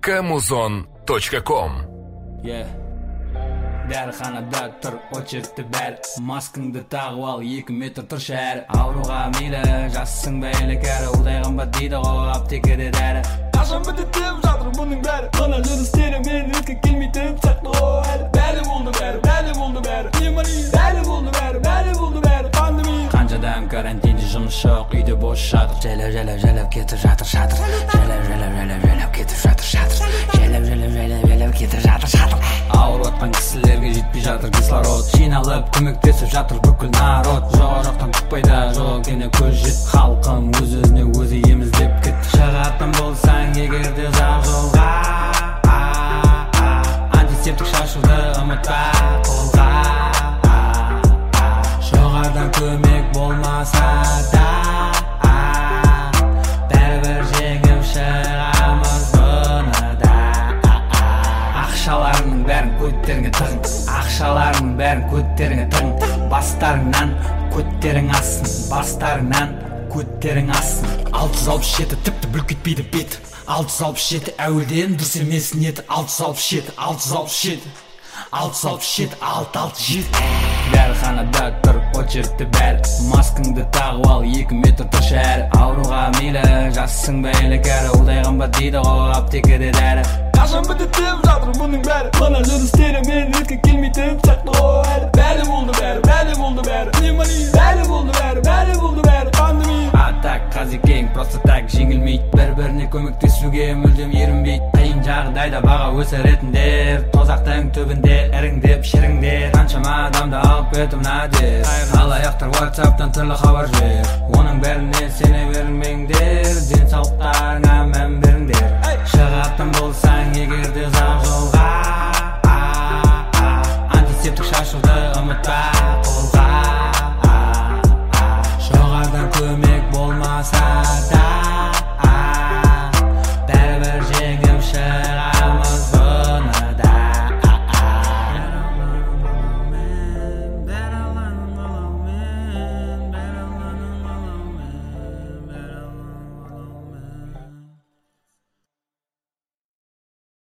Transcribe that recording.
kamuzon.com. Dərxanada tur, очередті бәр. Маскыңды тағып ал, 2 метр тұр шәр. Ауруға мейлі, жассың бәйлі кәрі. Ұлдайған ба дейді ғой, аптекеде дәрі. Қашан бітетіп жатыр бұның бәрі. Қана жүрістері мен өтке келмейтін сәтті ғой әлі. Бәрі болды бәрі, бәрі болды бәрі. Бәрі болды бәрі, бәрі болды бәрі. Пандемия. Қаншадан карантинде жұмыс жоқ, үйде бос жатыр. Жәлеп кетіп жатыр шатыр. Жәлеп кетіп жатыр шатыр. Жәлеп кетіп жатыр шатыр. Ауыр отқан кісілерге жетпей жатыр кислород. Жиналып көмектесіп жатыр бүкіл народ. Жоғарықтан тұқпайды, жоқ ене көз жет. Халқым өз-өзіне өзі еміздеп кетті. Шығатын болсаң егерде ұзақ жолға, антисептик шашуды ұмытпа қолға. Жоғардан көмек болмаса да, бәрібір жеңіп шығамыз бұны да. Ақшаларының бәрін көттеріңе тығын, ақшаларының бәрін көттеріңе тығын. Бастарыңнан көттерің асын, бастарыңнан көттерің асын. 667 тіпті бүлк кетпейді бет. 667 әуелден дұрыс емес ниеті. 667 Дәрханада тұр, очередті бәр. Маскыңды тағып ал, 2 метр тұр шәр. Ауруға мейлі, жассың бәйлі кәрі. Ұлдайған ба дейді ғой, аптекеде дәрі. Қашан бітетіп жатыр бұның бәрі. Қана жүрістері мен өтке келмейтін сәтті ғой әлі. Бәрі болды бәрі, бәрі болды бәрі. Бәрі болды бәрі, бәрі болды бәрі. Пандемия. Атак, қазекең, просто так жеңілмейді. Бір-біріне көмектесуге мүлдем ерінбейді. Қиын жағдайда баға өсіретіндер. Тозақтың түбінде іріңдеп шіріңдер. Қаншама адамды алып өтіп надер. Алаяқтар WhatsApp'тан түрлі хабар жібер. Оның бәріне сене бермеңдер. Денсаулықтарыңа мән беріңдер. Шығатын болсаң егерде ұзақ жолға, антисептик шашуды ұмытпа